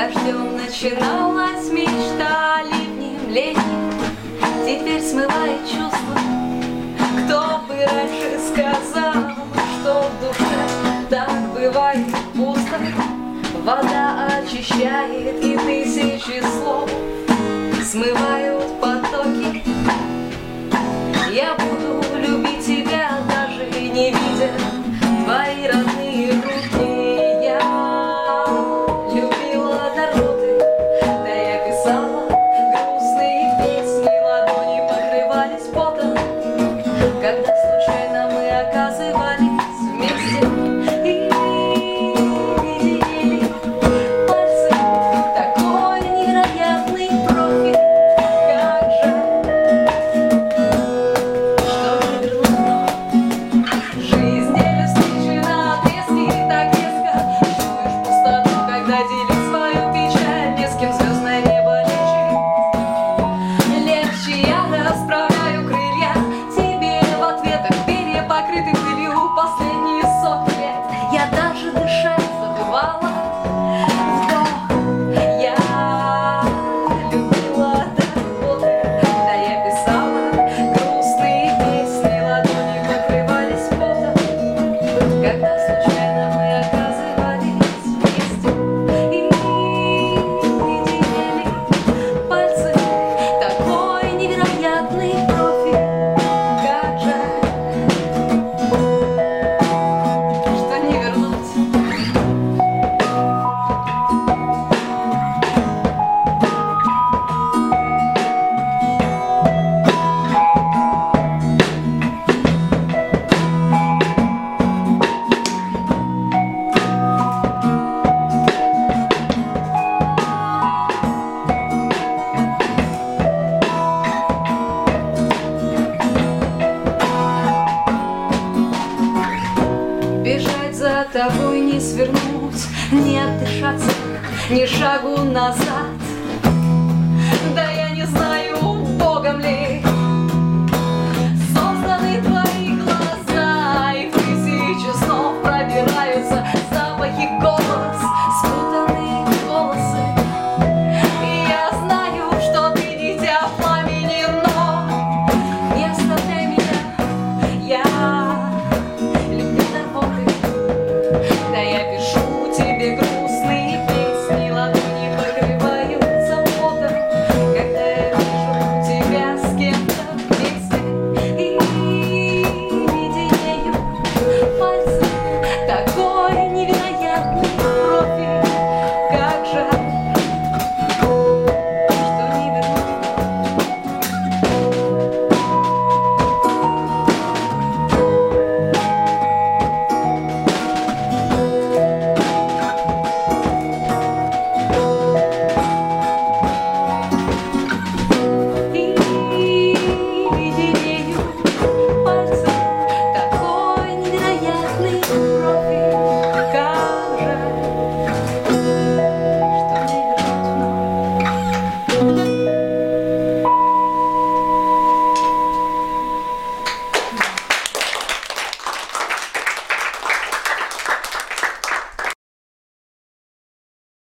Дождем начиналась мечта ливнем летним, теперь смывает чувства. Кто бы раньше сказал, что в душе так бывает пусто. Вода очищает, и тысячи слов смывают потоки. Я буду любить тебя, даже не видя твои родные руки. Я любила дороги, да я писала грустные песни, ладони покрывались потом, когда случайно мы оказывались вместе. И видели пальцы, такой невероятный профиль. Как жаль, что не вернула жизнь, делю встречи на отрезки так резко. Чуешь пустоту, когда делишь свою печаль, ни с кем звездное небо легче я расправляю крылья тебе в ответах, перья покрыты пылью последние сотни лет. Я даже дышать забывала вдох. Я любила дороги, да я писала грустные песни, ладони покрывались потом, когда случайно мы оказывались вместе. И видели пальцы, такой невероятный профиль. Как жаль, что не вернуть. Бежать за тобой, не свернуть, не отдышаться, ни шагу назад. Да я не знаю, Богом ли